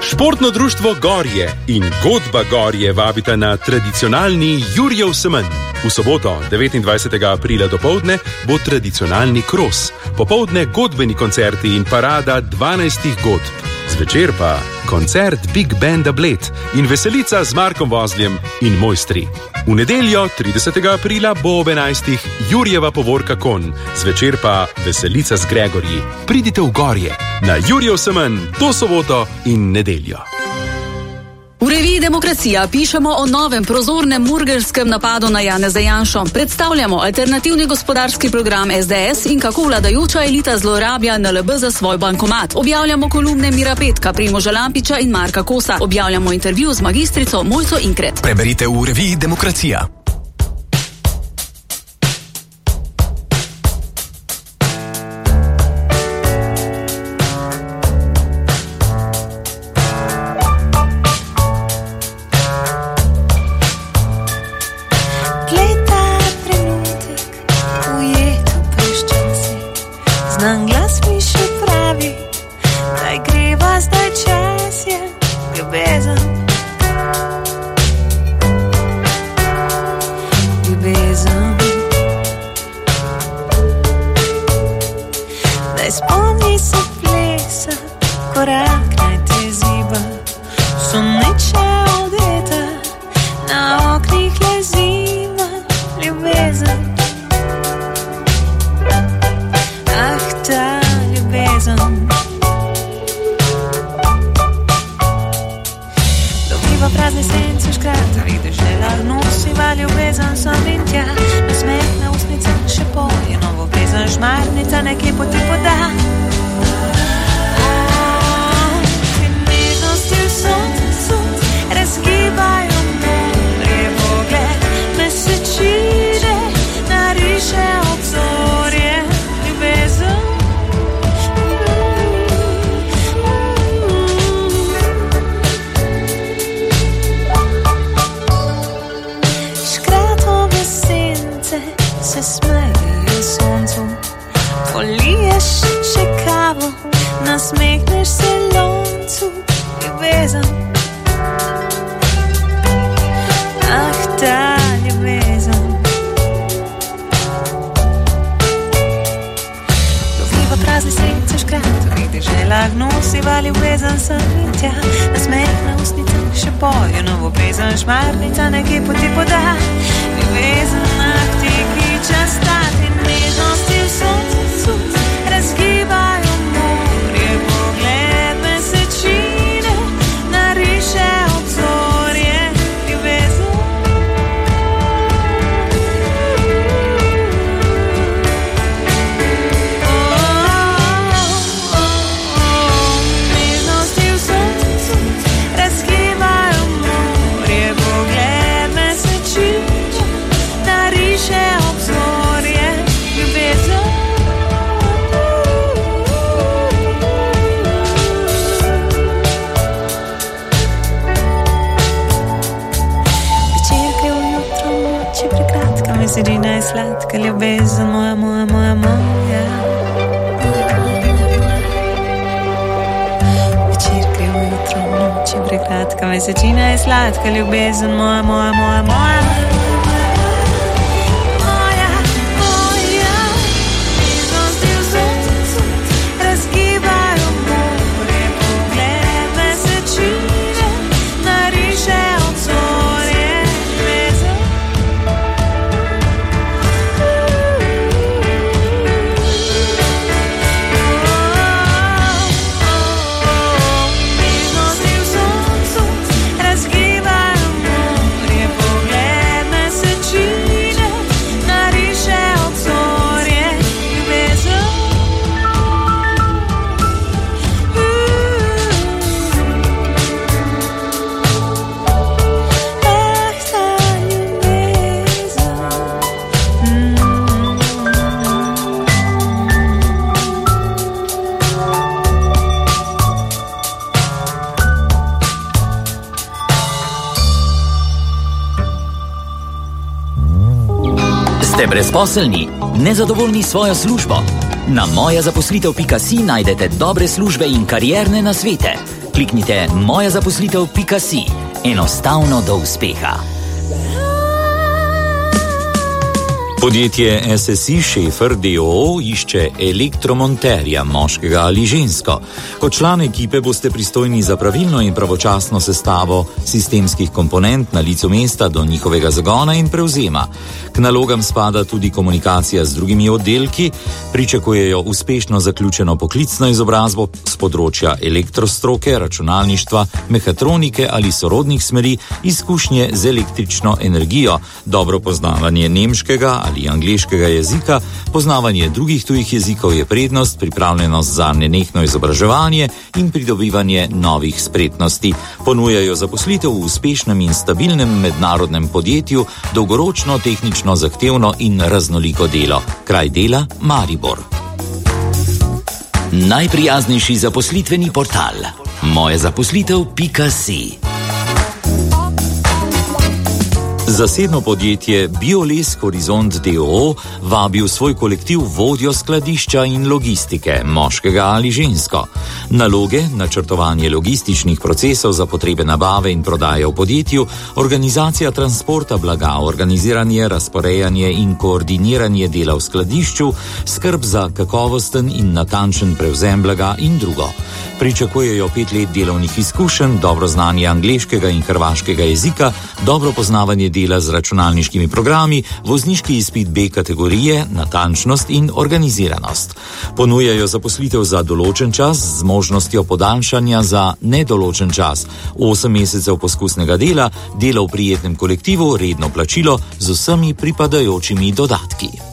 Športno društvo Gorje in Godba Gorje vabita na tradicionalni Jurjev semenj. V soboto, 29. aprila dopoldne, bo tradicionalni kros, popoldne godbeni koncerti in parada 12 godb. Zvečer pa koncert Big Banda Bled in veselica z Markom Vozljem in mojstri. V nedeljo, 30. aprila, bo ob 11. Jurjeva povorka konj, zvečer pa veselica z Gregorji. Pridite v Gorje na Jurjev semenj to soboto in nedeljo. V reviji Demokracija pišemo o novem prozornem murgerskem napadu na Janeza Janšo. Predstavljamo alternativni gospodarski program SDS in kako vladajoča elita zlorablja NLB za svoj bankomat. Objavljamo kolumne Mira Petka, Primoža Lampiča in Marka Kosa. Objavljamo intervju z magistrico Mojco Inkret. Preberite v reviji Demokracija. Ste brezposelni, nezadovoljni s svojo službo? Na mojazaposlitev.si najdete dobre službe in karierne nasvete. kliknite mojazaposlitev.si. Enostavno do uspeha. Podjetje SSI Šefer d.o.o. išče elektromonterja, moškega ali žensko. Kot član ekipe boste pristojni za pravilno in pravočasno sestavo sistemskih komponent na licu mesta do njihovega zagona in prevzema. K nalogam spada tudi komunikacija z drugimi oddelki, pričakujejo uspešno zaključeno poklicno izobrazbo z področja elektrostroke, računalništva, mehatronike ali sorodnih smeri, izkušnje z električno energijo, dobro poznavanje nemškega ali angleškega jezika, poznavanje drugih tujih jezikov je prednost, pripravljenost za nenehno izobraževanje in pridobivanje novih spretnosti. Ponujajo zaposlitev v uspešnem in stabilnem mednarodnem podjetju, dolgoročno, tehnično zahtevno in raznoliko delo. Kraj dela Maribor. Najprijaznejši zaposlitveni portal mojazaposlitev.si. Zasebno podjetje Bioles Horizont d.o.o. vabi v svoj kolektiv vodjo skladišča in logistike, moškega ali žensko. Naloge, načrtovanje logističnih procesov za potrebe nabave in prodaje v podjetju, organizacija transporta blaga, organiziranje, razporejanje in koordiniranje dela v skladišču, skrb za kakovosten in natančen prevzem blaga in drugo. Pričakujejo 5 let delovnih izkušenj, dobro znanje angleškega in hrvaškega jezika, dobro poznavanje dela z računalniškimi programi, vozniški izpit B kategorije, natančnost in organiziranost. Ponujajo zaposlitev za določen čas z možnostjo podaljšanja za nedoločen čas, 8 mesecev poskusnega dela, delo v prijetnem kolektivu, redno plačilo z vsemi pripadajočimi dodatki.